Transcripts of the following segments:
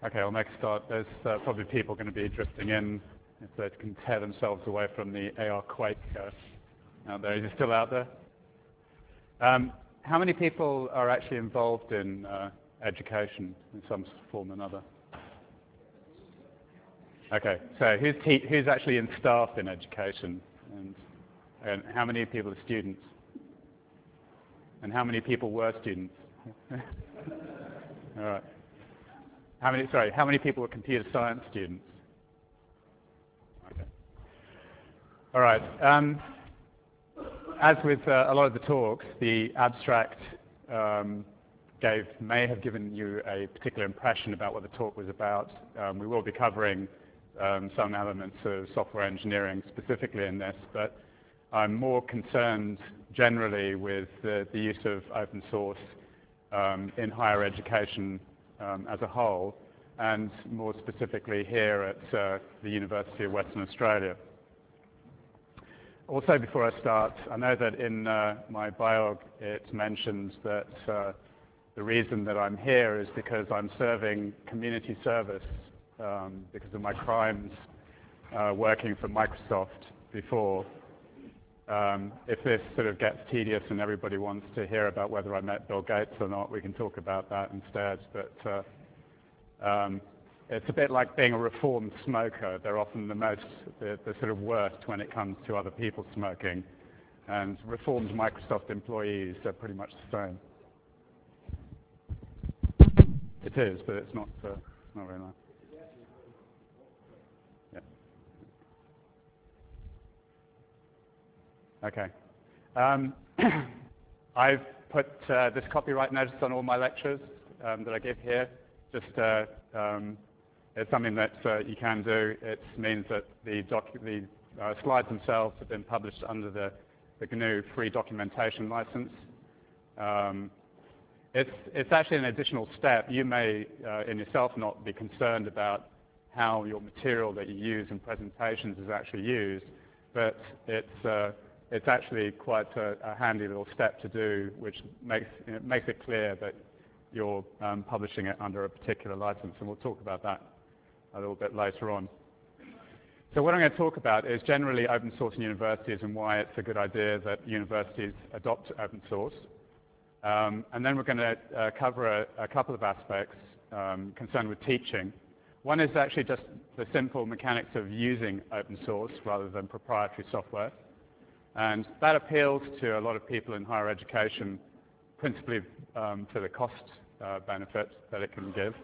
Okay, I'll make a start. There's probably people going to be drifting in if they can tear themselves away from the AR Quake out there. Is it still out there? How many people are actually involved in education in some form or another? Okay, so who's actually in staff in education? And how many people are students? And how many people were students? All right. How many people are computer science students? Okay. All right. As with a lot of the talks, the abstract may have given you a particular impression about what the talk was about. We will be covering some elements of software engineering specifically in this, but I'm more concerned generally with the use of open source in higher education as a whole, and more specifically here at the University of Western Australia. Also, before I start, I know that in my biog it mentions that the reason that I'm here is because I'm serving community service because of my crimes working for Microsoft before. If this sort of gets tedious and everybody wants to hear about whether I met Bill Gates or not, we can talk about that instead. But it's a bit like being a reformed smoker. They're often the sort of worst when it comes to other people smoking. And reformed Microsoft employees are pretty much the same. It is, but it's not very nice. Okay. I've put this copyright notice on all my lectures that I give here. Just it's something that you can do. It means that the slides themselves have been published under the GNU free documentation license. It's actually an additional step. You may in yourself not be concerned about how your material that you use in presentations is actually used, but it's actually quite a handy little step to do, which makes it clear that you're publishing it under a particular license, and we'll talk about that a little bit later on. So what I'm going to talk about is generally open source in universities and why it's a good idea that universities adopt open source. And then we're going to cover a couple of aspects concerned with teaching. One is actually just the simple mechanics of using open source rather than proprietary software. And that appeals to a lot of people in higher education, principally to the cost benefit that it can give.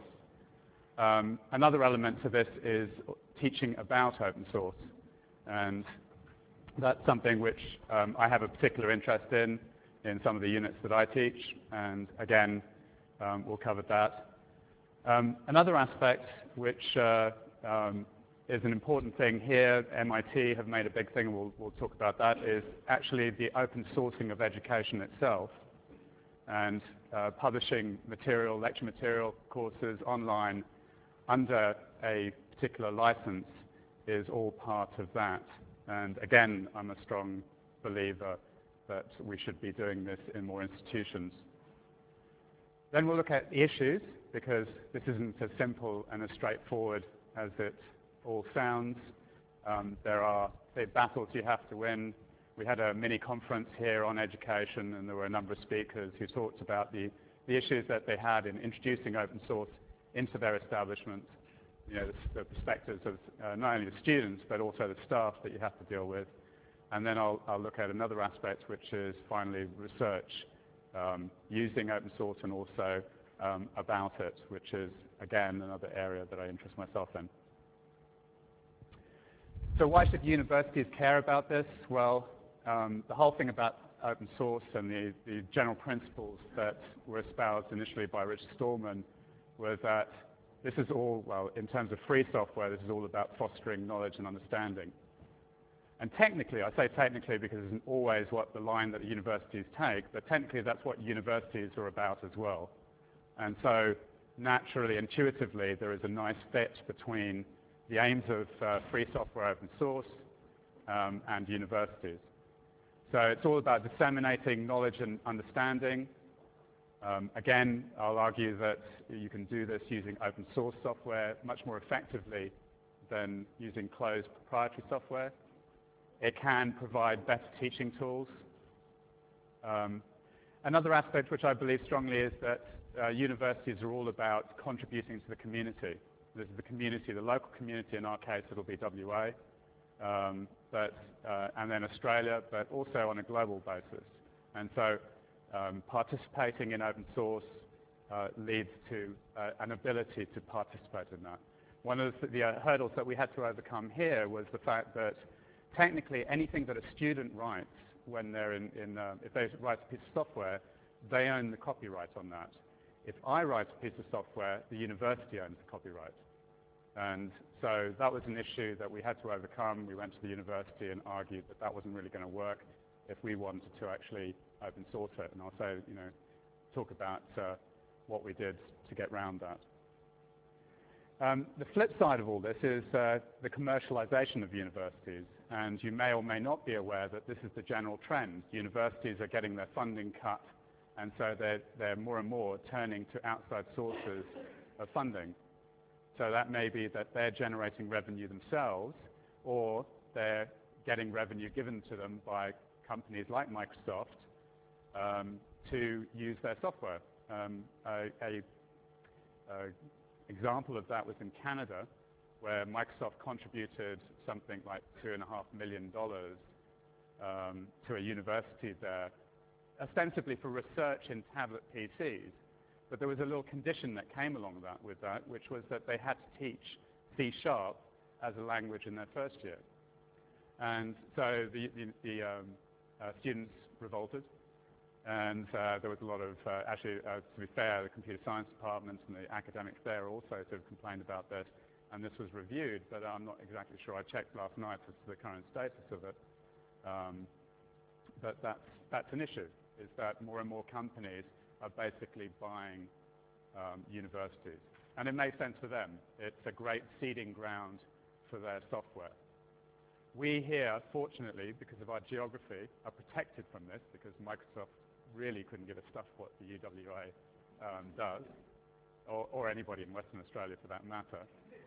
Another element to this is teaching about open source. And that's something which I have a particular interest in some of the units that I teach. And again, we'll cover that. Another aspect which is an important thing here, MIT have made a big thing, and we'll talk about that, is actually the open sourcing of education itself. And publishing material, lecture material, courses online under a particular license is all part of that. And again, I'm a strong believer that we should be doing this in more institutions. Then we'll look at the issues, because this isn't as simple and as straightforward as it all sounds. There are big battles you have to win. We had a mini conference here on education, and there were a number of speakers who talked about the issues that they had in introducing open source into their establishments. You know, the perspectives of not only the students, but also the staff that you have to deal with. And then I'll look at another aspect, which is finally research, using open source and also about it, which is, again, another area that I interest myself in. So why should universities care about this? Well, the whole thing about open source and the general principles that were espoused initially by Richard Stallman was that this is all, well, in terms of free software, this is all about fostering knowledge and understanding. And technically, I say technically because it isn't always what the line that the universities take, but technically that's what universities are about as well. And so naturally, intuitively, there is a nice fit between the aims of free software open source and universities. So it's all about disseminating knowledge and understanding, Again, I'll argue that you can do this using open source software much more effectively than using closed proprietary software. It can provide better teaching tools. Another aspect which I believe strongly is that universities are all about contributing to the community. This is the community, the local community. In our case, it'll be WA, and then Australia, but also on a global basis. And so participating in open source leads to an ability to participate in that. One of the hurdles that we had to overcome here was the fact that technically anything that a student writes when they're if they write a piece of software, they own the copyright on that. If I write a piece of software, the university owns the copyright. And so that was an issue that we had to overcome. We went to the university and argued that that wasn't really going to work if we wanted to actually open source it. And I'll say, talk about what we did to get around that. The flip side of all this is the commercialization of universities. And you may or may not be aware that this is the general trend. Universities are getting their funding cut, and so they're more and more turning to outside sources of funding. So that may be that they're generating revenue themselves, or they're getting revenue given to them by companies like Microsoft to use their software. An example of that was in Canada, where Microsoft contributed something like $2.5 million to a university there, ostensibly for research in tablet PCs. But there was a little condition that came along with that, which was that they had to teach C# as a language in their first year. And so the students revolted, and there was a lot of, actually, to be fair, the computer science departments and the academics there also sort of complained about this, and this was reviewed, but I'm not exactly sure. I checked last night as to the current status of it. But that's an issue, is that more and more companies are basically buying universities. And it makes sense for them. It's a great seeding ground for their software. We here, fortunately, because of our geography, are protected from this, because Microsoft really couldn't give a stuff what the UWA does, or anybody in Western Australia for that matter.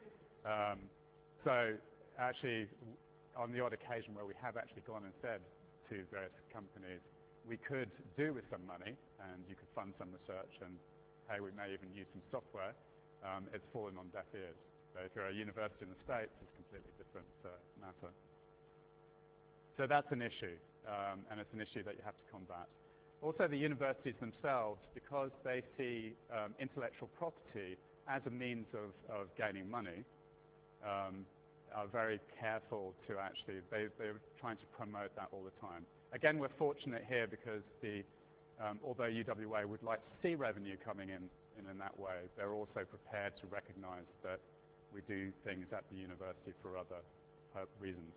So actually, on the odd occasion where we have actually gone and said to various companies, we could do with some money, and you could fund some research, and hey, we may even use some software, it's fallen on deaf ears. So if you're a university in the States, it's a completely different matter. So that's an issue, and it's an issue that you have to combat. Also, the universities themselves, because they see intellectual property as a means of gaining money, are very careful to actually, they're trying to promote that all the time. Again, we're fortunate here because although UWA would like to see revenue coming in that way, they're also prepared to recognize that we do things at the university for other reasons.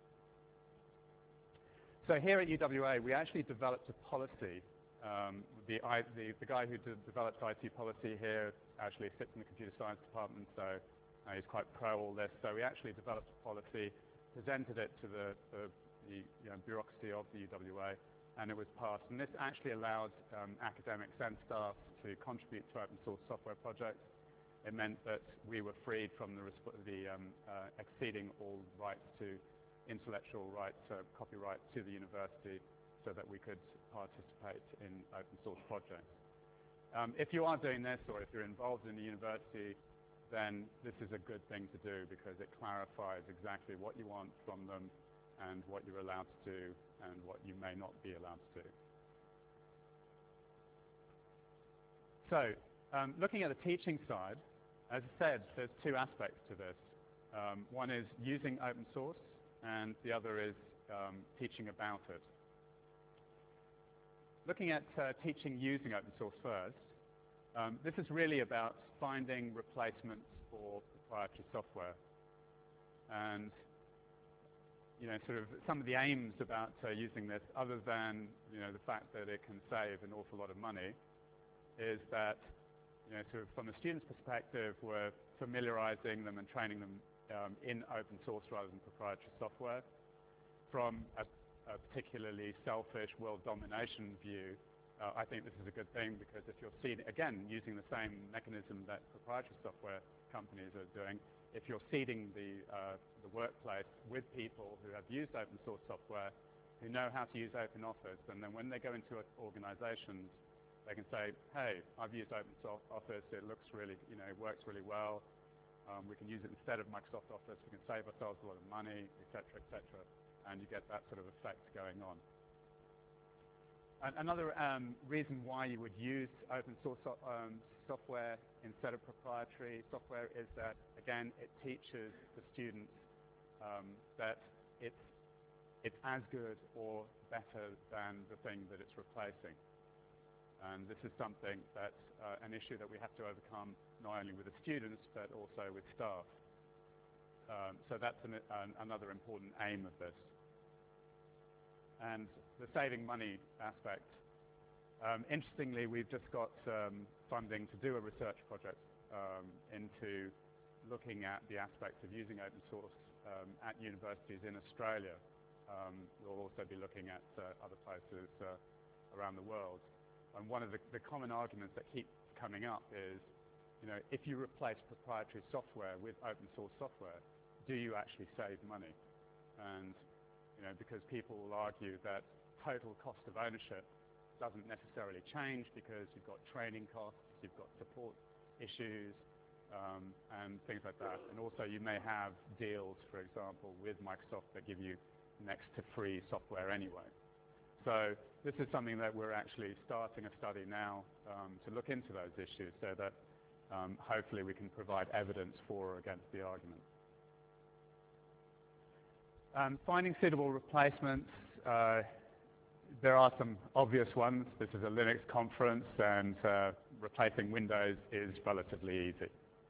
So here at UWA, we actually developed a policy. The guy who developed IT policy here actually sits in the computer science department, so he's quite pro all this. So we actually developed a policy, presented it to the bureaucracy of the UWA, and it was passed. And this actually allowed academics and staff to contribute to open source software projects. It meant that we were freed from the exceeding all rights to intellectual rights, copyright to the university, so that we could participate in open source projects. If you are doing this, or if you're involved in the university, then this is a good thing to do, because it clarifies exactly what you want from them and what you're allowed to do and what you may not be allowed to do. So, looking at the teaching side, as I said, there's two aspects to this. One is using open source, and the other is teaching about it. Looking at teaching using open source first, this is really about finding replacements for proprietary software. And sort of some of the aims about using this, other than the fact that it can save an awful lot of money, is that sort of from the student's perspective, we're familiarizing them and training them in open source rather than proprietary software. From a particularly selfish world domination view, I think this is a good thing because if you're seeding, again, using the same mechanism that proprietary software companies are doing, if you're seeding the workplace with people who have used open source software, who know how to use OpenOffice, and then when they go into organizations, they can say, hey, I've used OpenOffice, it looks really, it works really well. We can use it instead of Microsoft Office, we can save ourselves a lot of money, etc., etc., and you get that sort of effect going on. Another reason why you would use open source software instead of proprietary software is that, again, it teaches the students that it's as good or better than the thing that it's replacing. And this is something that's an issue that we have to overcome not only with the students but also with staff. So that's another important aim of this. And the saving money aspect. Interestingly, we've just got funding to do a research project into looking at the aspects of using open source at universities in Australia. We'll also be looking at other places around the world. And one of the common arguments that keep coming up is, if you replace proprietary software with open source software, do you actually save money? And because people will argue that total cost of ownership doesn't necessarily change because you've got training costs, you've got support issues, and things like that. And also you may have deals, for example, with Microsoft that give you next to free software anyway. So this is something that we're actually starting a study now to look into those issues so that hopefully we can provide evidence for or against the argument. Finding suitable replacements, there are some obvious ones. This is a Linux conference, and replacing Windows is relatively easy.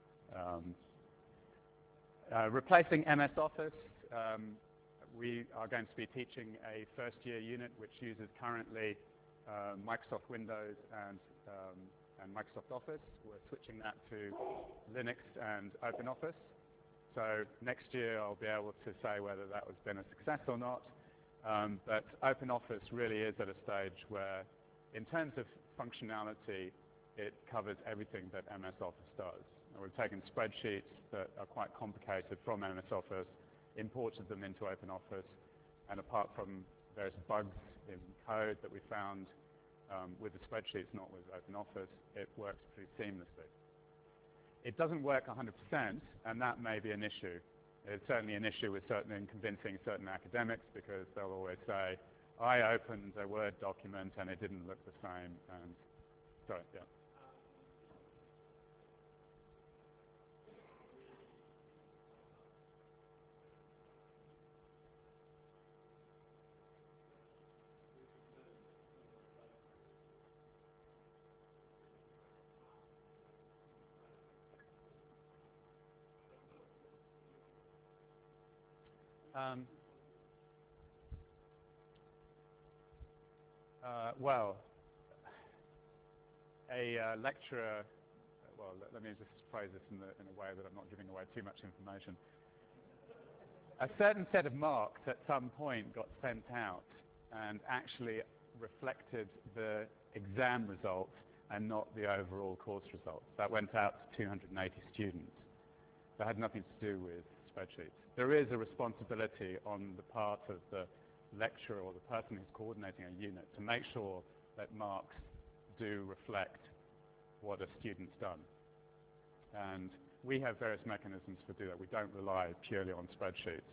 Replacing MS Office, we are going to be teaching a first-year unit which uses currently Microsoft Windows and Microsoft Office. We're switching that to Linux and OpenOffice. So next year I'll be able to say whether that has been a success or not. But OpenOffice really is at a stage where, in terms of functionality, it covers everything that MS Office does. And we've taken spreadsheets that are quite complicated from MS Office, imported them into OpenOffice, and apart from various bugs in code that we found with the spreadsheets, not with OpenOffice, it works pretty seamlessly. It doesn't work 100%, and that may be an issue. It's certainly an issue with in convincing certain academics because they'll always say, I opened a Word document and it didn't look the same, and sorry, yeah. Well, a lecturer, well, let me just phrase this in a way that I'm not giving away too much information. A certain set of marks at some point got sent out and actually reflected the exam results and not the overall course results. That went out to 280 students. That had nothing to do with spreadsheets. There is a responsibility on the part of the lecturer or the person who's coordinating a unit to make sure that marks do reflect what a student's done. And we have various mechanisms to do that. We don't rely purely on spreadsheets.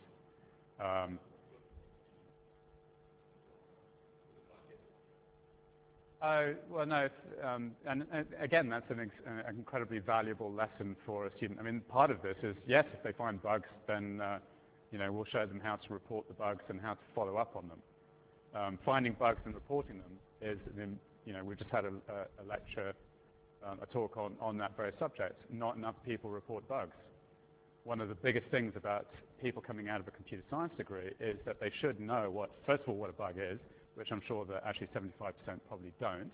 Well, no, and again, that's an incredibly valuable lesson for a student. I mean, part of this is, yes, if they find bugs, then we'll show them how to report the bugs and how to follow up on them. Finding bugs and reporting them is, we've just had a lecture, a talk on that very subject. Not enough people report bugs. One of the biggest things about people coming out of a computer science degree is that they should know first of all, what a bug is, which I'm sure that actually 75% probably don't.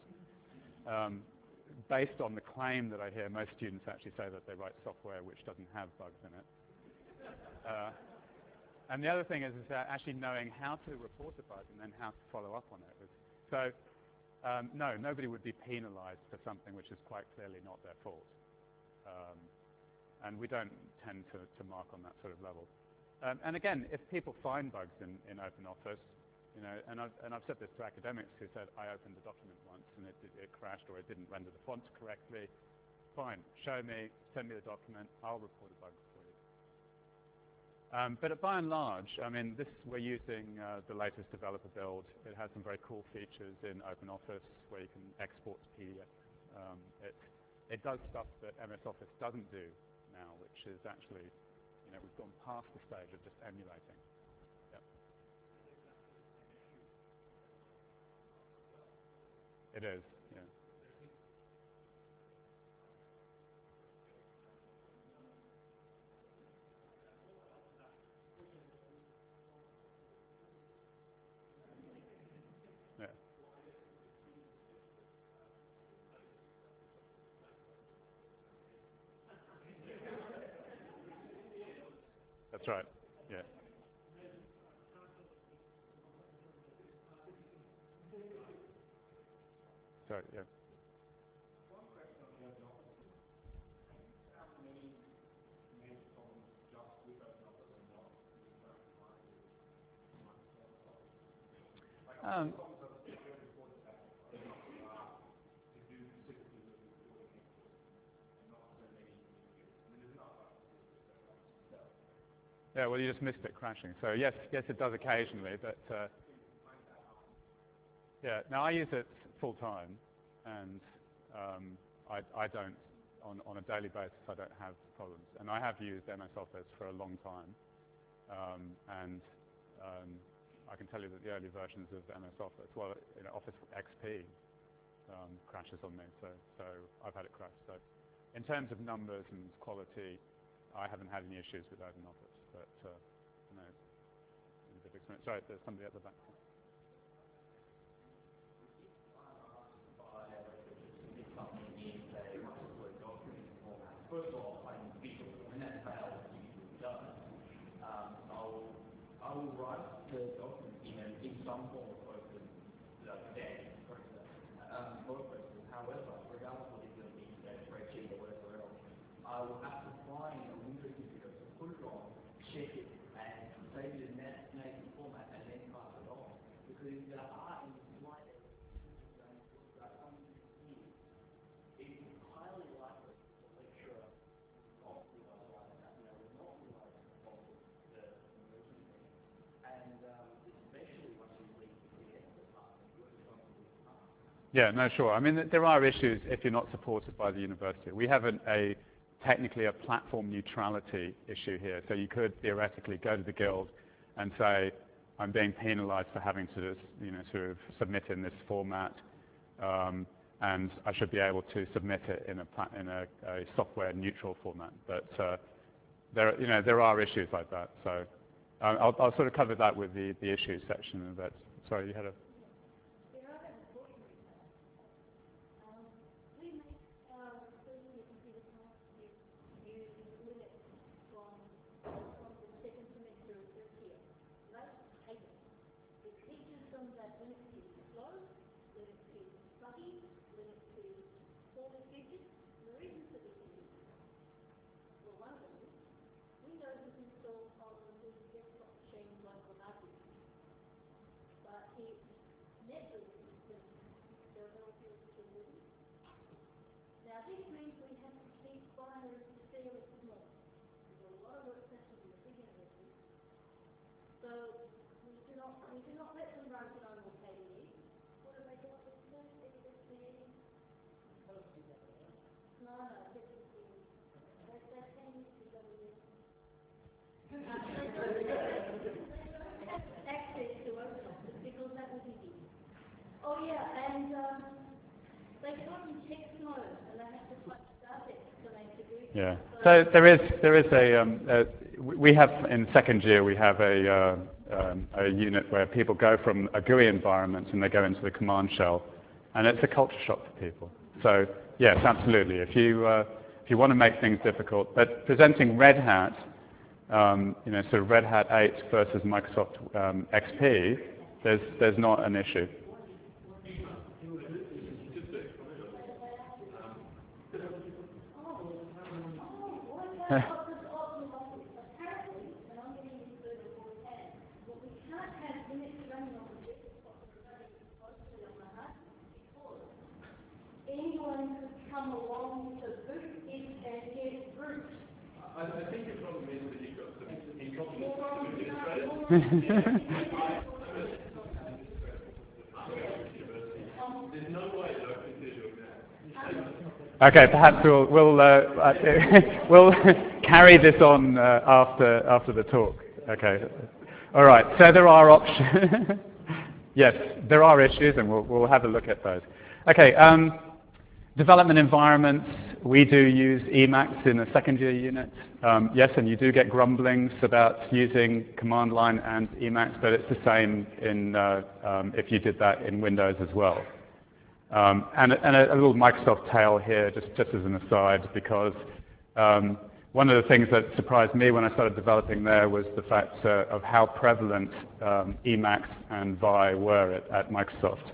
Based on the claim that I hear, most students actually say that they write software which doesn't have bugs in it. And the other thing is that actually knowing how to report a bug and then how to follow up on it. So No, nobody would be penalized for something which is quite clearly not their fault. And we don't tend to mark on that sort of level. And again, if people find bugs in OpenOffice, and I've said this to academics who said, I opened a document once and it crashed or it didn't render the fonts correctly, fine, show me, send me the document, I'll report a bug for you. But by and large, I mean, we're using the latest developer build. It has some very cool features in OpenOffice where you can export to PDF. It does stuff that MS Office doesn't do now, which is actually, we've gone past the stage of just emulating. Yep. It is, yeah. Yeah. That's right, yeah. Sorry, yeah. Yeah, well, you just missed it crashing. So yes, it does occasionally, but yeah. Now I use it full time, and I don't on a daily basis. I don't have problems, and I have used MS Office for a long time, and I can tell you that the early versions of MS Office, well, Office XP crashes on me, so I've had it crash. So in terms of numbers and quality, I haven't had any issues with OpenOffice, but a bit experience. Sorry, there's somebody at the back. First of all, I think when that fails, it usually does. I will write the document in some form of open standard process. However, regardless of whether it's going to be a spreadsheet or whatever else, I will have to find a Windows certificate to put it on, check it, and save it in that native format, and then pass it on. Because if there are any slight errors, it's highly likely the lecturer not realize that, will not realize the fault of the immersion thing. And especially once you leave the CS department, you're going to be hard. Yeah, no, sure. I mean, there are issues if you're not supported by the university. We have technically a platform neutrality issue here. So you could theoretically go to the guild and say, I'm being penalized for having to sort of submit in this format, and I should be able to submit it in a software neutral format. But there are issues like that. So I'll sort of cover that with the issues section. But sorry, you had a. Yeah. So there is we have in second year we have a unit where people go from a GUI environment and they go into the command shell, and it's a culture shock for people. So yes, absolutely. If you want to make things difficult, but presenting Red Hat, sort of Red Hat 8 versus Microsoft XP, there's not an issue. Anyone could come along to boot it and get root. I think the problem is that you've got some administrators. There's no way that I can do that. Okay, perhaps we'll carry this on after the talk. Okay. All right. So there are options. Yes, there are issues, and we'll have a look at those. Okay. Development environments, we do use Emacs in a second year unit. Yes, and you do get grumblings about using command line and Emacs, but it's the same if you did that in Windows as well. And a little Microsoft tale here, just as an aside, because one of the things that surprised me when I started developing there was the fact of how prevalent Emacs and Vi were at Microsoft.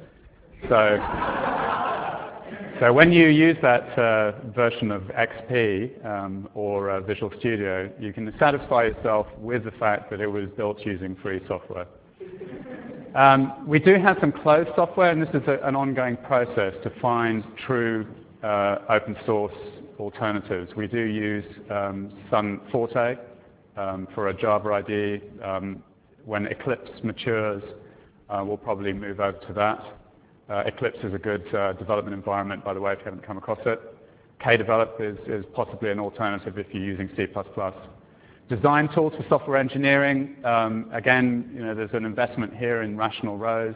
So when you use that version of XP or Visual Studio, you can satisfy yourself with the fact that it was built using free software. We do have some closed software, and this is an ongoing process to find true open source alternatives. We do use Sun Forte for a Java IDE. When Eclipse matures, we'll probably move over to that. Eclipse is a good development environment, by the way, if you haven't come across it. Kdevelop is possibly an alternative if you're using C++. Design tools for software engineering. Again, there's an investment here in Rational Rose.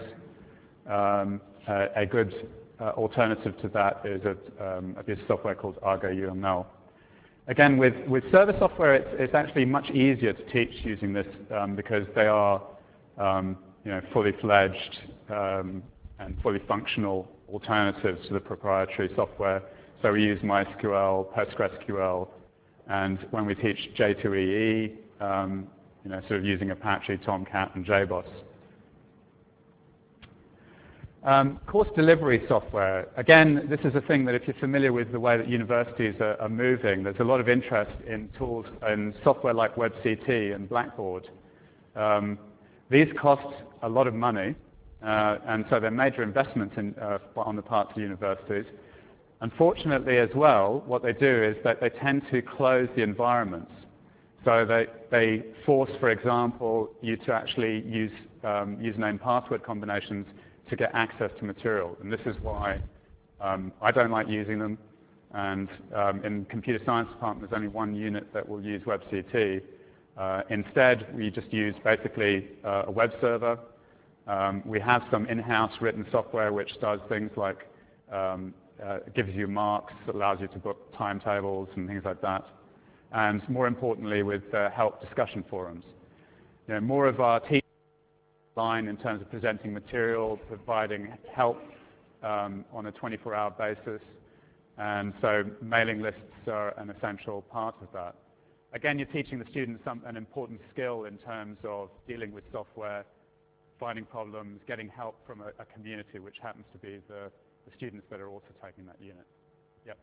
A good alternative to that is a piece of software called Argo UML. Again, with server software, it's actually much easier to teach using this because they are fully fledged and fully functional alternatives to the proprietary software. So we use MySQL, PostgreSQL, and when we teach J2EE, sort of using Apache, Tomcat, and JBoss. Course delivery software. Again, this is a thing that if you're familiar with the way that universities are moving, there's a lot of interest in tools and software like WebCT and Blackboard. These cost a lot of money. And so they're major investments on the part of universities. Unfortunately as well, what they do is that they tend to close the environments. So they force, for example, you to actually use username password combinations to get access to material. And this is why I don't like using them. And in computer science department, there's only one unit that will use WebCT. Instead, we just use basically a web server. We have some in-house written software which does things like gives you marks, allows you to book timetables and things like that. And more importantly, with help discussion forums. More of our team line in terms of presenting material, providing help on a 24-hour basis. And so mailing lists are an essential part of that. Again, you're teaching the students an important skill in terms of dealing with software, finding problems, getting help from a community, which happens to be the students that are also taking that unit. Yep.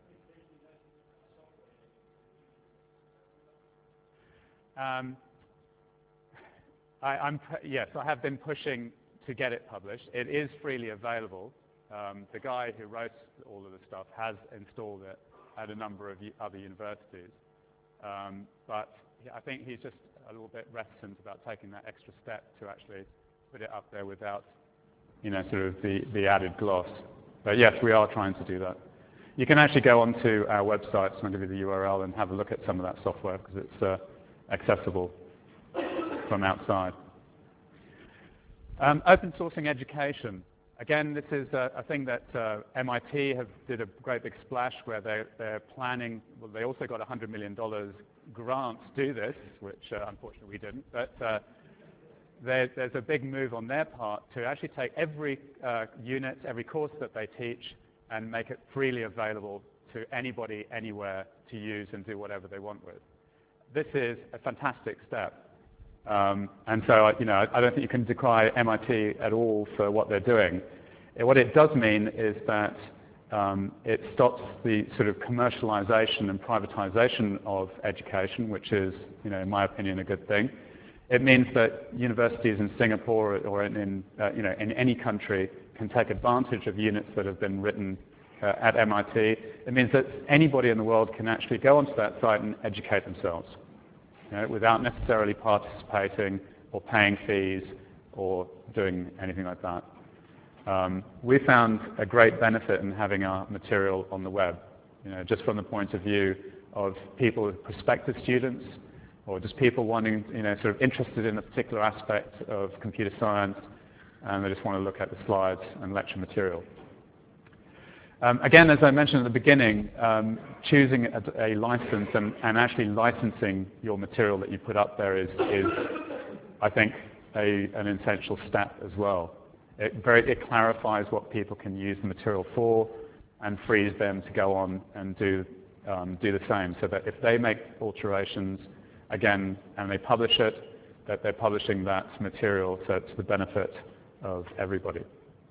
Yes, I have been pushing to get it published. It is freely available. The guy who wrote all of the stuff has installed it at a number of other universities. But I think he's just a little bit reticent about taking that extra step to actually put it up there without, sort of the added gloss. But yes, we are trying to do that. You can actually go onto our website, so I'll give you the URL, and have a look at some of that software because it's accessible from outside. Open sourcing education. Again, this is a thing that MIT did a great big splash where they're planning. Well, they also got $100 million grant to do this, which unfortunately we didn't. But there's a big move on their part to actually take every unit, every course that they teach, and make it freely available to anybody, anywhere to use and do whatever they want with. This is a fantastic step. And so, I don't think you can decry MIT at all for what they're doing. What it does mean is that it stops the sort of commercialization and privatization of education, which is, in my opinion, a good thing. It means that universities in Singapore or in any country can take advantage of units that have been written at MIT. It means that anybody in the world can actually go onto that site and educate themselves, without necessarily participating or paying fees or doing anything like that. We found a great benefit in having our material on the web, just from the point of view of people, prospective students, or just people wanting, sort of interested in a particular aspect of computer science, and they just want to look at the slides and lecture material. Again, as I mentioned at the beginning, choosing a license and actually licensing your material that you put up there is I think, an essential step as well. It clarifies what people can use the material for and frees them to go on and do the same, so that if they make alterations, again, and they publish it, that they're publishing that material so it's the benefit of everybody.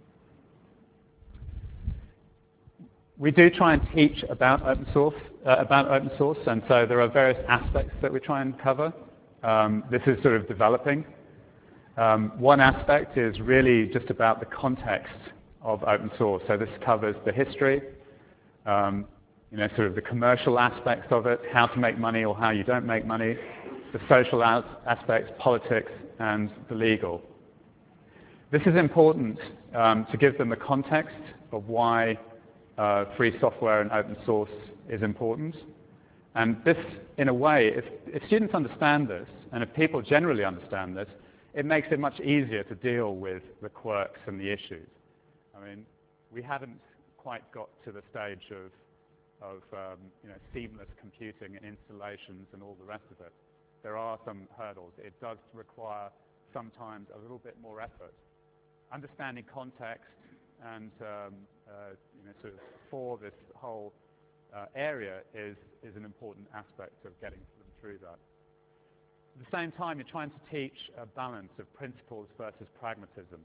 We do try and teach about open source, and so there are various aspects that we try and cover. This is sort of developing. One aspect is really just about the context of open source. So this covers the history, sort of the commercial aspects of it, how to make money or how you don't make money, the social aspects, politics, and the legal. This is important to give them the context of why free software and open source is important. And this, in a way, if students understand this, and if people generally understand this, it makes it much easier to deal with the quirks and the issues. I mean, we haven't quite got to the stage of seamless computing and installations and all the rest of it. There are some hurdles. It does require sometimes a little bit more effort. Understanding context and sort of for this whole area is an important aspect of getting them through that. At the same time, you're trying to teach a balance of principles versus pragmatism.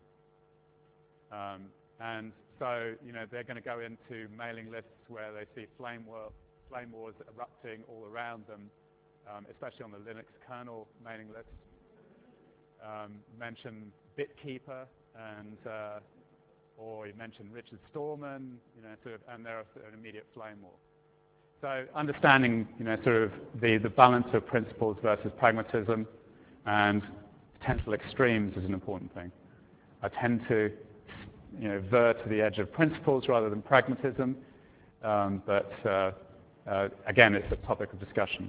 And so, they're going to go into mailing lists where they see flame wars erupting all around them, especially on the Linux kernel mailing list. Mention BitKeeper and or you mentioned Richard Stallman, and there are an immediate flame war. So understanding, sort of the balance of principles versus pragmatism and potential extremes is an important thing. I tend to, veer to the edge of principles rather than pragmatism, but again, it's a topic of discussion.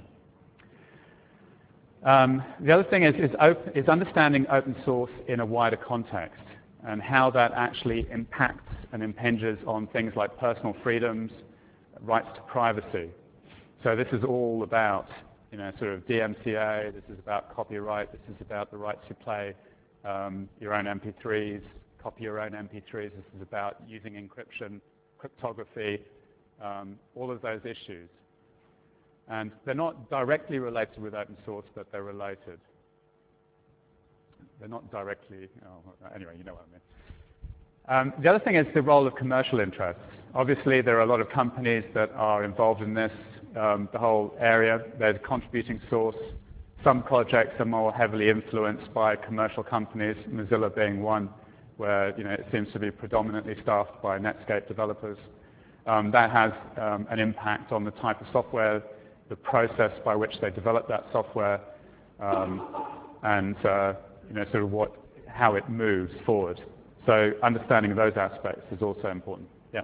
The other thing is understanding open source in a wider context and how that actually impacts and impinges on things like personal freedoms, rights to privacy. So this is all about, sort of DMCA, this is about copyright, this is about the right to play your own MP3s, copy your own MP3s, this is about using encryption, cryptography, all of those issues. And they're not directly related with open source, but they're related. They're not directly, anyway, you know what I mean. The other thing is the role of commercial interests. Obviously, there are a lot of companies that are involved in this, the whole area. There's a contributing source. Some projects are more heavily influenced by commercial companies, Mozilla being one, where it seems to be predominantly staffed by Netscape developers. That has an impact on the type of software, the process by which they develop that software, and sort of how it moves forward. So understanding those aspects is also important. Yeah.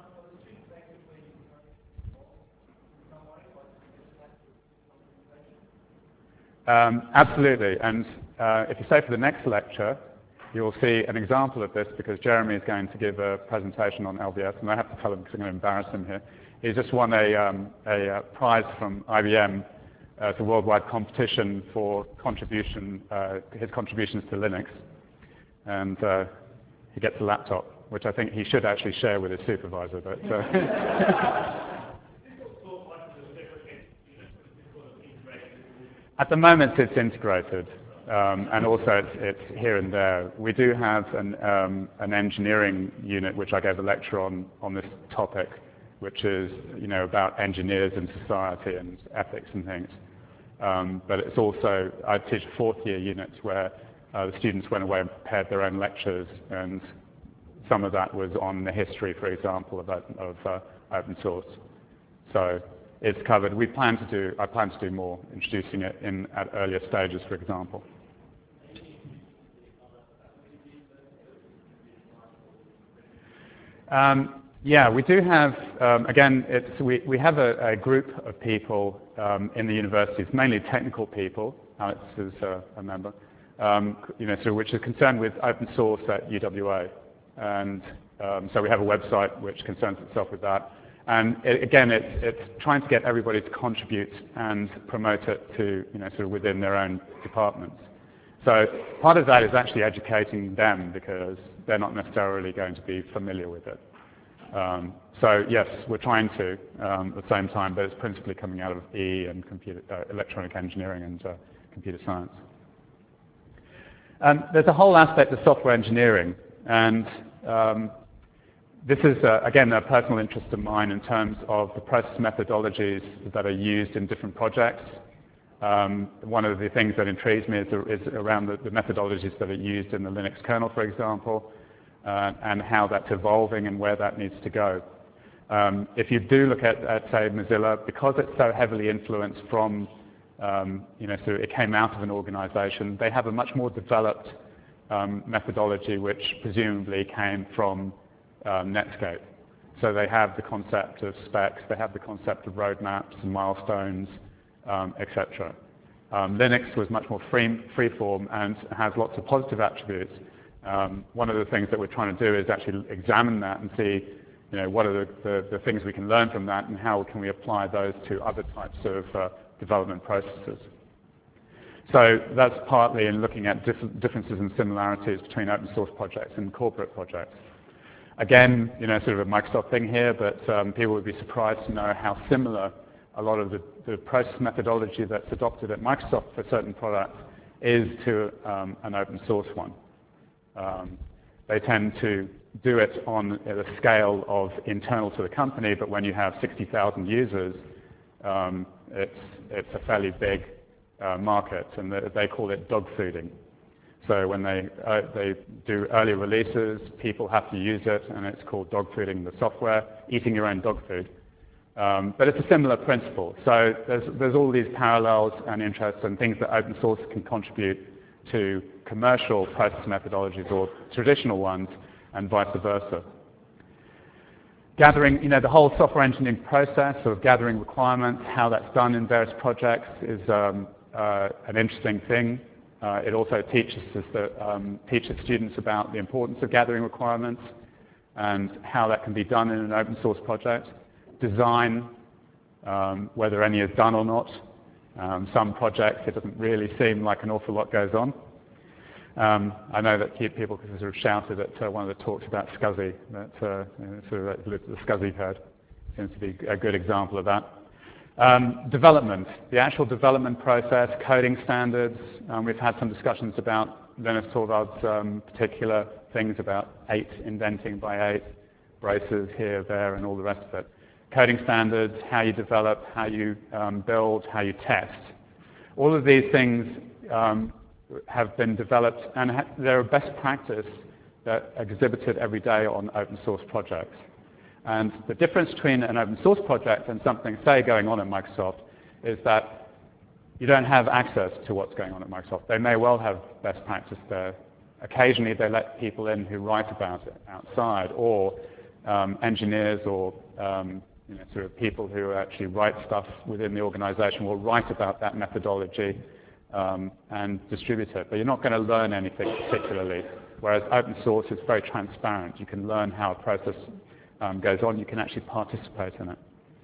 Absolutely. And if you stay for the next lecture, you'll see an example of this because Jeremy is going to give a presentation on LBS, and I have to tell him because I'm going to embarrass him here. He's just won a prize from IBM. It's a worldwide competition for his contributions to Linux. And he gets a laptop, which I think he should actually share with his supervisor. But at the moment, it's integrated. and also it's here and there. We do have an engineering unit which I gave a lecture on this topic, which is about engineers in society and ethics and things. But it's also, I teach a fourth-year unit where the students went away and prepared their own lectures, and some of that was on the history, for example, of open source. So it's covered. I plan to do more, introducing it at earlier stages, for example. Yeah, we do have, again, we have a group of people in the universities, mainly technical people. Alex is a member, which is concerned with open source at UWA. And so we have a website which concerns itself with that. And again, it's trying to get everybody to contribute and promote it to, within their own departments. So part of that is actually educating them because they're not necessarily going to be familiar with it. So yes, we're trying to at the same time, but it's principally coming out of E and electronic engineering and computer science. There's a whole aspect of software engineering, and this is, again, a personal interest of mine in terms of the process methodologies that are used in different projects. One of the things that intrigues me is around the methodologies that are used in the Linux kernel, for example, and how that's evolving and where that needs to go. If you do look at, say, Mozilla, because it's so heavily influenced from, it came out of an organization, they have a much more developed methodology which presumably came from Netscape. So they have the concept of specs, they have the concept of roadmaps and milestones, etc. Linux was much more freeform and has lots of positive attributes. One of the things that we're trying to do is actually examine that and see what are the things we can learn from that and how can we apply those to other types of development processes. So that's partly in looking at differences and similarities between open source projects and corporate projects. Again, sort of a Microsoft thing here, but people would be surprised to know how similar a lot of the process methodology that's adopted at Microsoft for certain products is to an open source one. They tend to do it on a scale of internal to the company, but when you have 60,000 users, it's a fairly big market, and they call it dog fooding. So when they do early releases, people have to use it, and it's called dog fooding the software, eating your own dog food. But it's a similar principle. So there's all these parallels and interests and things that open source can contribute to commercial process methodologies or traditional ones, and vice versa. Gathering, the whole software engineering process of gathering requirements, how that's done in various projects is an interesting thing. It also teaches students about the importance of gathering requirements and how that can be done in an open source project. Design, whether any is done or not. Some projects, it doesn't really seem like an awful lot goes on. I know that people sort of shouted at one of the talks about SCSI, that the SCSI code seems to be a good example of that. Development, the actual development process, coding standards. We've had some discussions about Linus Torvalds' particular things about 8 indenting by 8, braces here, there, and all the rest of it. Coding standards, how you develop, how you build, how you test. All of these things have been developed, and they're a best practice that are exhibited every day on open source projects. And the difference between an open source project and something, say, going on at Microsoft is that you don't have access to what's going on at Microsoft. They may well have best practice there. Occasionally they let people in who write about it outside, or engineers or sort of people who actually write stuff within the organization will write about that methodology and distribute it. But you're not going to learn anything particularly, whereas open source is very transparent. You can learn how a process goes on. You can actually participate in it.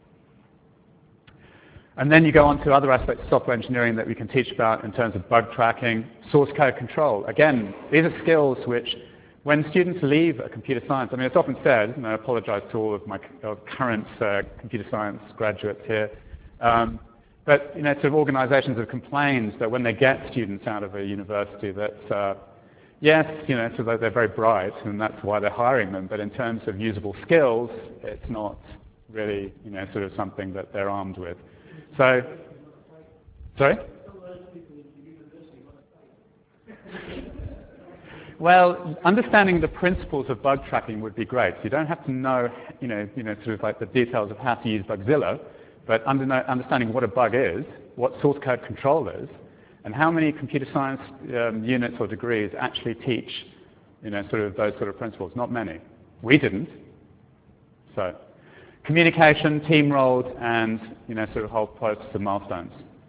And then you go on to other aspects of software engineering that we can teach about in terms of bug tracking, source code control. Again, these are skills which, when students leave computer science, I mean, it's often said, and I apologize to all of my current computer science graduates here, But sort of organizations have complained that when they get students out of a university that, yes, so they're very bright and that's why they're hiring them, but in terms of usable skills, it's not really, sort of something that they're armed with. So, sorry? Well, understanding the principles of bug tracking would be great. So you don't have to know, sort of like the details of how to use Bugzilla, but understanding what a bug is, what source code control is, and how many computer science units or degrees actually teach, sort of those sort of principles. Not many. We didn't. So, communication, team roles, and sort of whole process of milestones.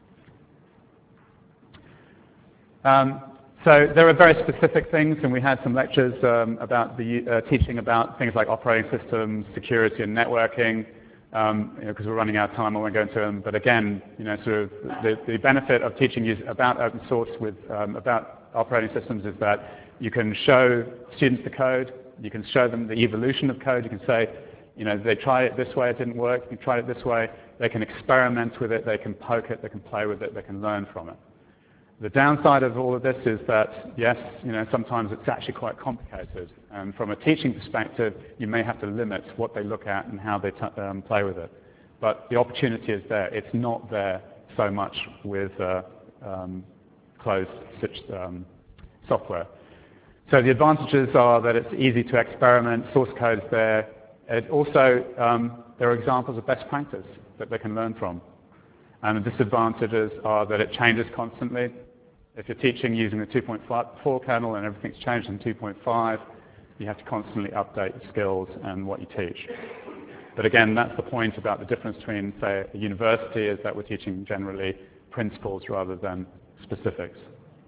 So there are very specific things, and we had some lectures about teaching about things like operating systems, security, and networking. Because we're running out of time, I won't go into them. But again, sort of the benefit of teaching you about open source with about operating systems is that you can show students the code, you can show them the evolution of code. You can say, they tried it this way, it didn't work. You tried it this way. They can experiment with it. They can poke it. They can play with it. They can learn from it. The downside of all of this is that, yes, sometimes it's actually quite complicated. And from a teaching perspective, you may have to limit what they look at and how they play with it. But the opportunity is there. It's not there so much with closed software. So the advantages are that it's easy to experiment, source code's there. It also, there are examples of best practice that they can learn from. And the disadvantages are that it changes constantly. If you're teaching using the 2.4 kernel and everything's changed in 2.5, you have to constantly update your skills and what you teach. But again, that's the point about the difference between, say, a university is that we're teaching generally principles rather than specifics.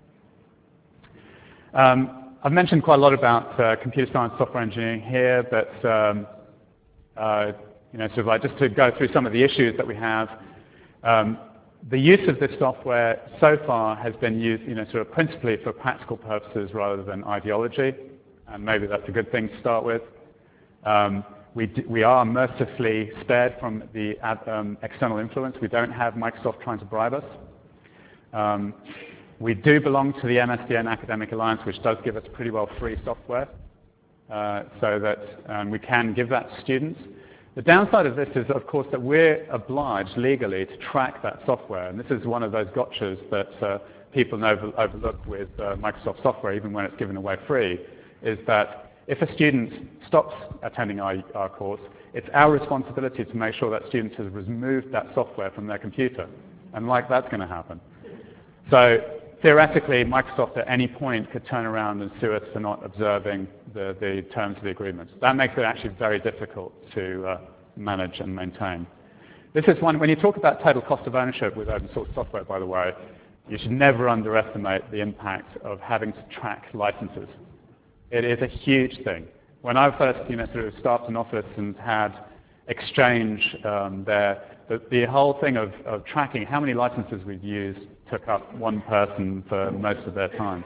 I've mentioned quite a lot about computer science software engineering here, but sort of like just to go through some of the issues that we have. The use of this software so far has been used, sort of principally for practical purposes rather than ideology, and maybe that's a good thing to start with. We are mercifully spared from the external influence. We don't have Microsoft trying to bribe us. We do belong to the MSDN Academic Alliance, which does give us pretty well free software, so that we can give that to students. The downside of this is, of course, that we're obliged legally to track that software. And this is one of those gotchas that people overlook with Microsoft software, even when it's given away free, is that if a student stops attending our course, it's our responsibility to make sure that student has removed that software from their computer. And that's going to happen. So theoretically, Microsoft at any point could turn around and sue us for not observing the terms of the agreement. That makes it actually very difficult to manage and maintain. This is one, when you talk about total cost of ownership with open source software, by the way, you should never underestimate the impact of having to track licenses. It is a huge thing. When I first sort of staffed an office and had Exchange there, the whole thing of tracking how many licenses we'd used took up one person for most of their time.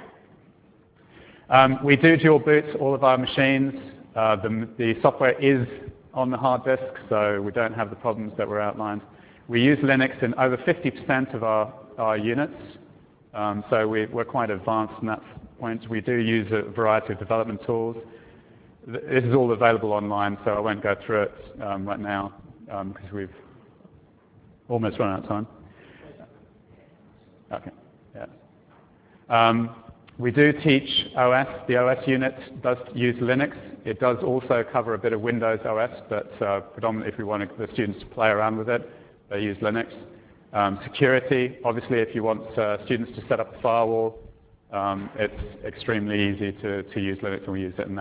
We do dual boot all of our machines. The software is on the hard disk, so we don't have the problems that were outlined. We use Linux in over 50% of our units, so we're quite advanced in that point. We do use a variety of development tools. This is all available online, so I won't go through it right now because we've almost run out of time. Okay. Yeah. We do teach OS. The OS unit does use Linux. It does also cover a bit of Windows OS, but predominantly if we want the students to play around with it, they use Linux. Security, obviously if you want students to set up a firewall, it's extremely easy to use Linux, and we use it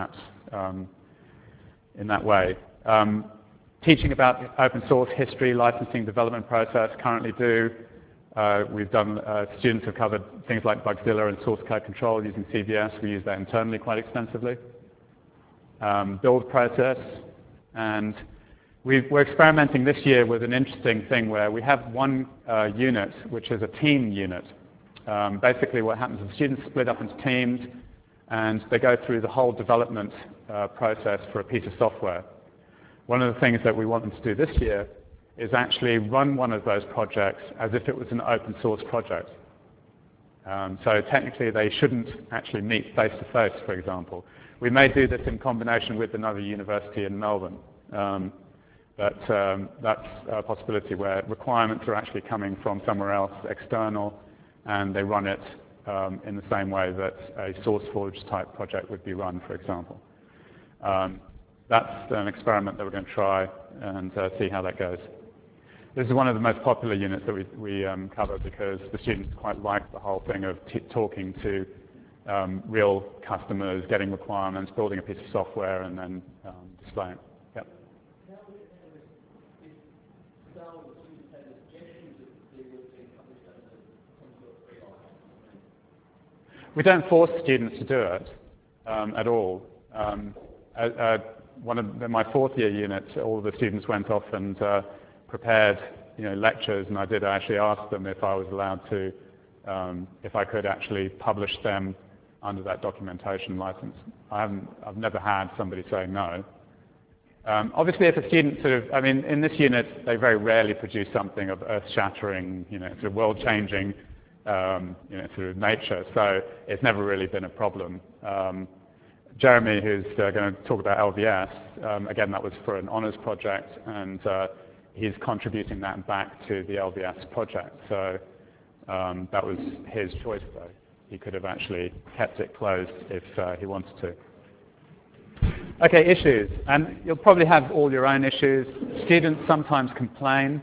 in that way. Teaching about open source history, licensing, development process, currently do. We've done, students have covered things like Bugzilla and source code control using CVS. We use that internally quite extensively. Build process. And we're experimenting this year with an interesting thing where we have one unit, which is a team unit. Basically what happens is students split up into teams, and they go through the whole development process for a piece of software. One of the things that we want them to do this year is actually run one of those projects as if it was an open source project. So technically they shouldn't actually meet face to face, for example. We may do this in combination with another university in Melbourne. But that's a possibility where requirements are actually coming from somewhere else, external, and they run it in the same way that a SourceForge type project would be run, for example. That's an experiment that we're going to try and see how that goes. This is one of the most popular units that we cover because the students quite like the whole thing of talking to real customers, getting requirements, building a piece of software, and then displaying it. Yep. We don't force students to do it at all. One of my fourth year unit, all of the students went off and prepared lectures, and I did actually ask them if I was allowed to, if I could actually publish them under that documentation license. I've never had somebody say no. Obviously, if a student in this unit, they very rarely produce something of earth-shattering, sort of world-changing, sort of nature. So it's never really been a problem. Jeremy, who's going to talk about LVS, again, that was for an honours project, and he's contributing that back to the LVS project. So that was his choice, though. He could have actually kept it closed if he wanted to. Okay, issues. And you'll probably have all your own issues. Students sometimes complain.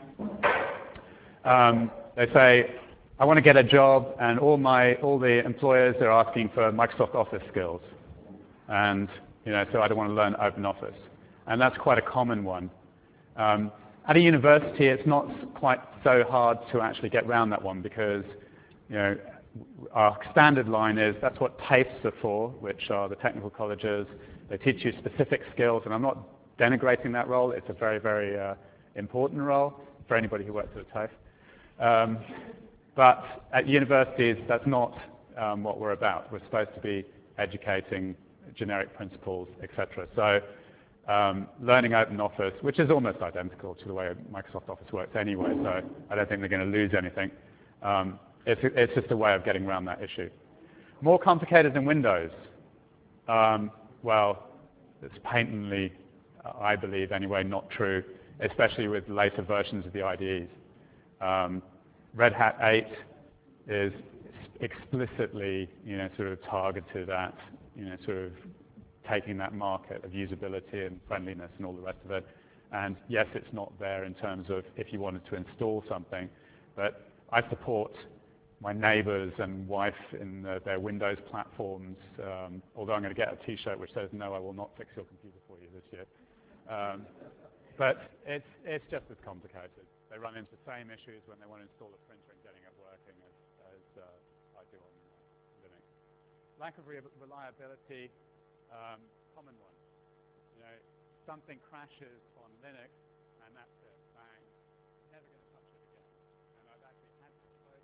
They say, I want to get a job, and all the employers are asking for Microsoft Office skills. And so I don't want to learn OpenOffice. And that's quite a common one. At a university, it's not quite so hard to actually get around that one because our standard line is that's what TAFEs are for, which are the technical colleges. They teach you specific skills, and I'm not denigrating that role. It's a very, very important role for anybody who works at a TAFE. But at universities, that's not what we're about. We're supposed to be educating generic principles, etc. So learning OpenOffice, which is almost identical to the way Microsoft Office works anyway, so I don't think they're going to lose anything. It's just a way of getting around that issue. More complicated than Windows? Well, it's patently, I believe anyway, not true, especially with later versions of the IDEs. Red Hat 8 is explicitly, sort of targeted at, sort of taking that market of usability and friendliness and all the rest of it. And yes, it's not there in terms of if you wanted to install something, but I support my neighbors and wife in their Windows platforms, although I'm going to get a T-shirt which says, no, I will not fix your computer for you this year. But it's just as complicated. They run into the same issues when they want to install a printer and getting it working as I do on Linux. Lack of reliability, common one. Something crashes on Linux and that's it, bang. Never going to touch it again. And I've actually had to close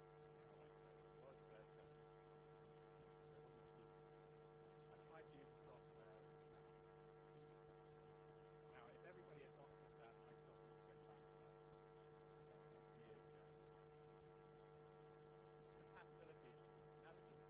I tried to use software. Now, if everybody adopted that, Microsoft would get back to us. Years ago. Compatibility. Now, this is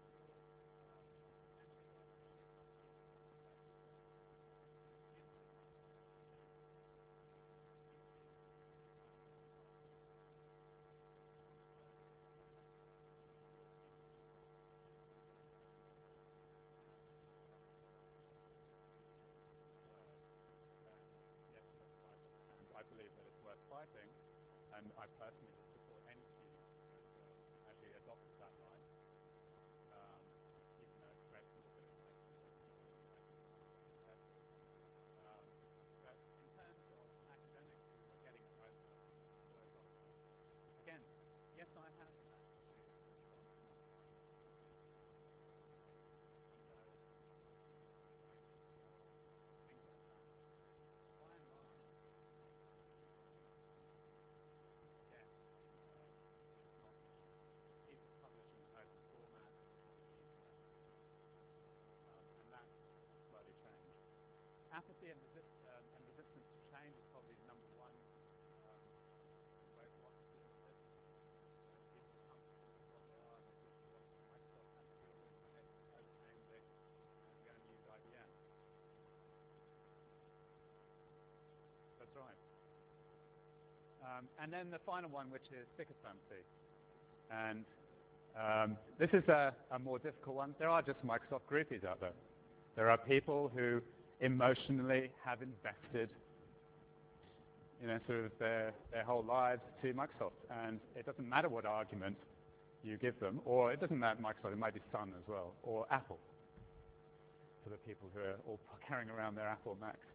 And then the final one, which is sycophancy. And this is a more difficult one. There are just Microsoft groupies out there. There are people who emotionally have invested, sort of their whole lives to Microsoft. And it doesn't matter what argument you give them, or it doesn't matter Microsoft, it might be Sun as well, or Apple, for the people who are all carrying around their Apple Macs.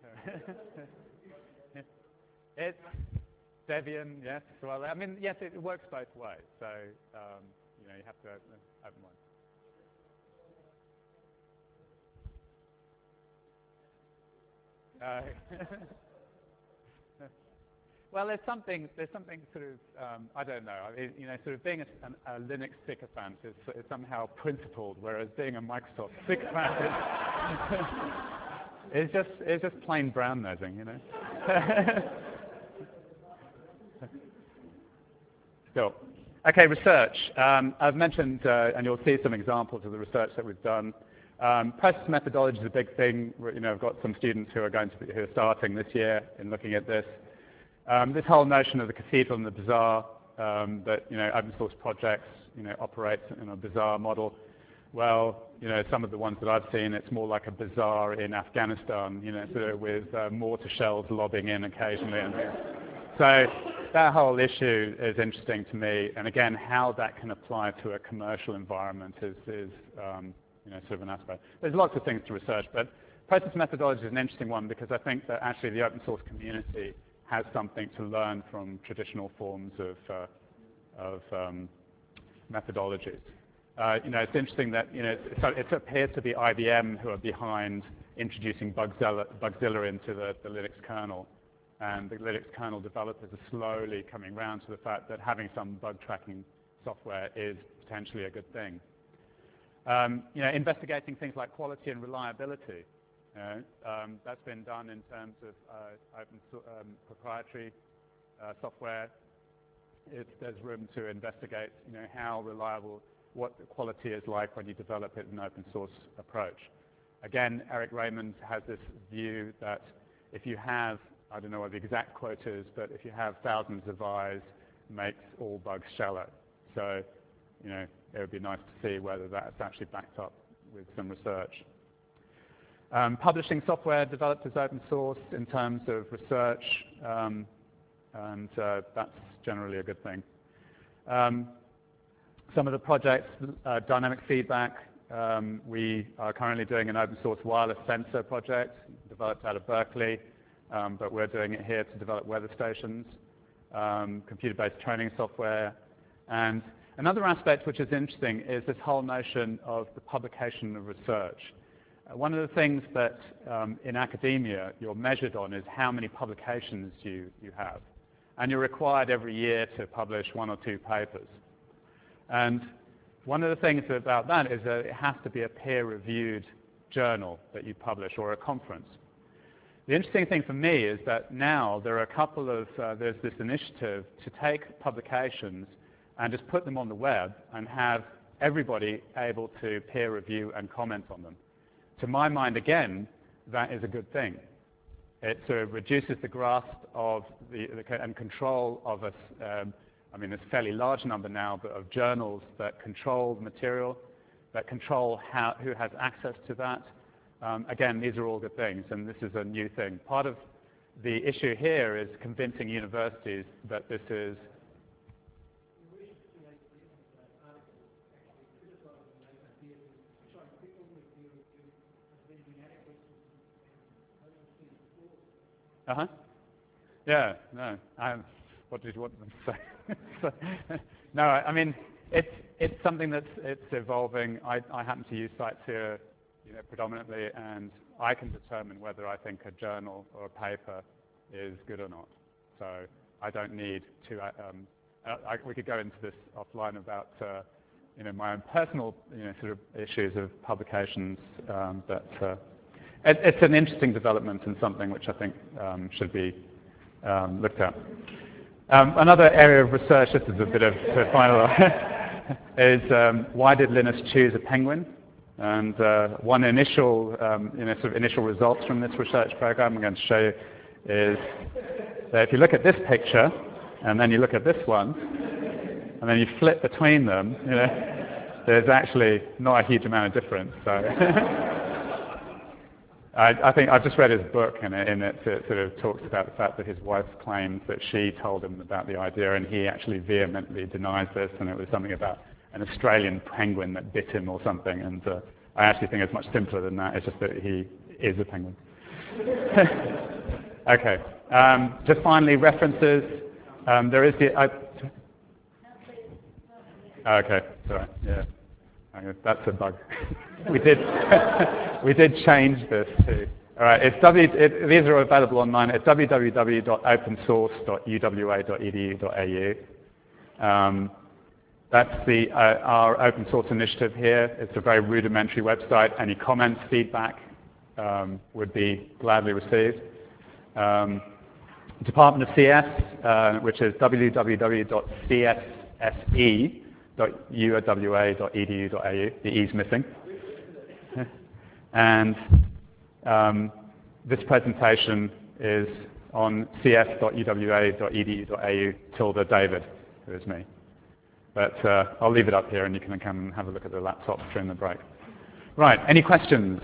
It's Debian, yes. Well, I mean, yes, it works both ways. So, you have to open one. Well, there's something sort of, I don't know, sort of being a Linux sycophant is somehow principled, whereas being a Microsoft sycophant is just plain brown nosing, Still. Okay, research. I've mentioned, and you'll see some examples of the research that we've done. Process methodology is a big thing. I've got some students who are starting this year in looking at this. This whole notion of the cathedral and the bazaar, that open source projects operate in a bazaar model. Well, some of the ones that I've seen, it's more like a bazaar in Afghanistan, sort of with mortar shells lobbing in occasionally. And so that whole issue is interesting to me. And again, how that can apply to a commercial environment is sort of an aspect. There's lots of things to research, but process methodology is an interesting one because I think that actually the open source community has something to learn from traditional forms of methodologies. It's interesting that it appears to be IBM who are behind introducing Bugzilla into the Linux kernel, and the Linux kernel developers are slowly coming around to the fact that having some bug tracking software is potentially a good thing. Investigating things like quality and reliability. That's been done in terms of proprietary software. There's room to investigate, how reliable, what the quality is like when you develop it in an open source approach. Again, Eric Raymond has this view that if you have, I don't know what the exact quote is, but if you have thousands of eyes, makes all bugs shallow. So, it would be nice to see whether that's actually backed up with some research. Publishing software developed as open source in terms of research, and that's generally a good thing. Some of the projects, dynamic feedback. We are currently doing an open source wireless sensor project developed out of Berkeley, but we're doing it here to develop weather stations, computer-based training software. And another aspect which is interesting is this whole notion of the publication of research. One of the things that in academia you're measured on is how many publications you have. And you're required every year to publish 1 or 2 papers. And one of the things about that is that it has to be a peer-reviewed journal that you publish or a conference. The interesting thing for me is that now there are a couple of, there's this initiative to take publications and just put them on the web and have everybody able to peer review and comment on them. To my mind, again, that is a good thing. It sort of reduces the grasp of and control of us. There's a fairly large number now, but of journals that control the material, that control who has access to that. Again, these are all good things, and this is a new thing. Part of the issue here is convincing universities that this is Yeah, no. What did you want them to say? No, I mean, it's something that's evolving. I happen to use CiteSeer, predominantly, and I can determine whether I think a journal or a paper is good or not. So I don't need to. We could go into this offline about my own personal sort of issues of publications, but it's an interesting development and something which I think should be looked at. Another area of research, this is a bit of to final, is why did Linus choose a penguin? And one initial, sort of initial results from this research program I'm going to show you is that if you look at this picture, and then you look at this one, and then you flip between them, there's actually not a huge amount of difference. So I think I've just read his book, and in it sort of talks about the fact that his wife claims that she told him about the idea, and he actually vehemently denies this, and it was something about an Australian penguin that bit him or something, and I actually think it's much simpler than that. It's just that he is a penguin. Okay. Just finally, references. There is the... okay, sorry, yeah. That's a bug. we did change this too. All right, these are available online at www.opensource.uwa.edu.au. That's our open source initiative here. It's a very rudimentary website. Any comments, feedback would be gladly received. Department of CS, which is www.csse.uwa.edu.au. The E's missing. And this presentation is on cs.uwa.edu.au/David, who is me. But I'll leave it up here, and you can come and have a look at the laptops during the break. Right, any questions?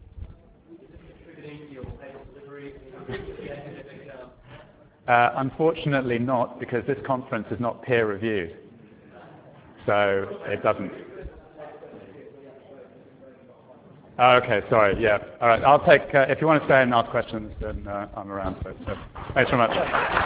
Unfortunately not, because this conference is not peer-reviewed. So it doesn't. Oh, okay, sorry, yeah. All right, I'll take, if you want to stay and ask questions, then I'm around. But, thanks very much.